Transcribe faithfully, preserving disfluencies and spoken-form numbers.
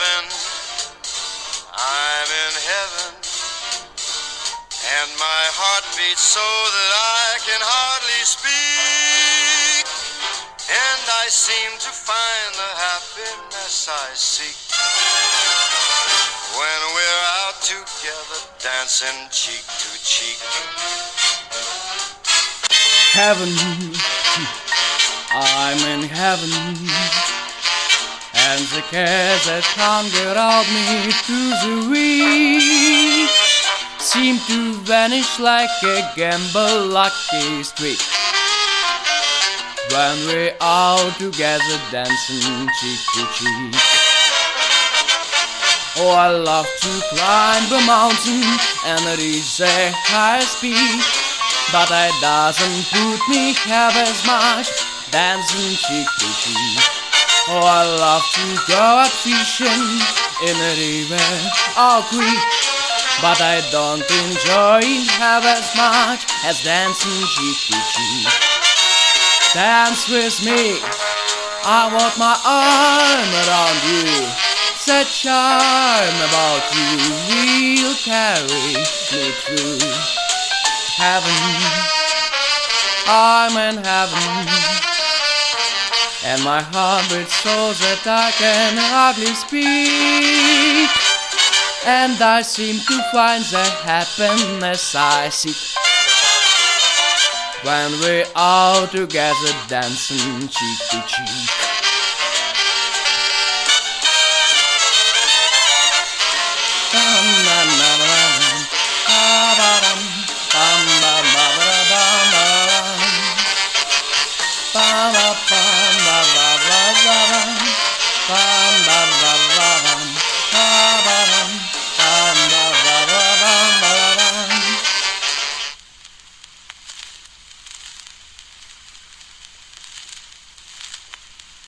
heaven, I'm in heaven, and my heart beats so that I can hardly speak, and I seem to find the happiness I seek when we're out together dancing cheek to cheek. Heaven, I'm in heaven, and the cares that can't get out me through the week seem to vanish like a gamble lucky streak when we're out together dancing cheek to cheek. Oh, I love to climb a mountain and reach a high speed, but it doesn't put me half as much dancing cheek to cheek. Oh, I love to go out fishing in a river or creek, but I don't enjoy it half as much as dancing cheek to cheek. Dance with me, I want my arm around you. That charm about you will carry me through heaven. I'm in heaven, and my heart beats so that I can hardly speak, and I seem to find the happiness I seek when we're all together dancing cheek to cheek.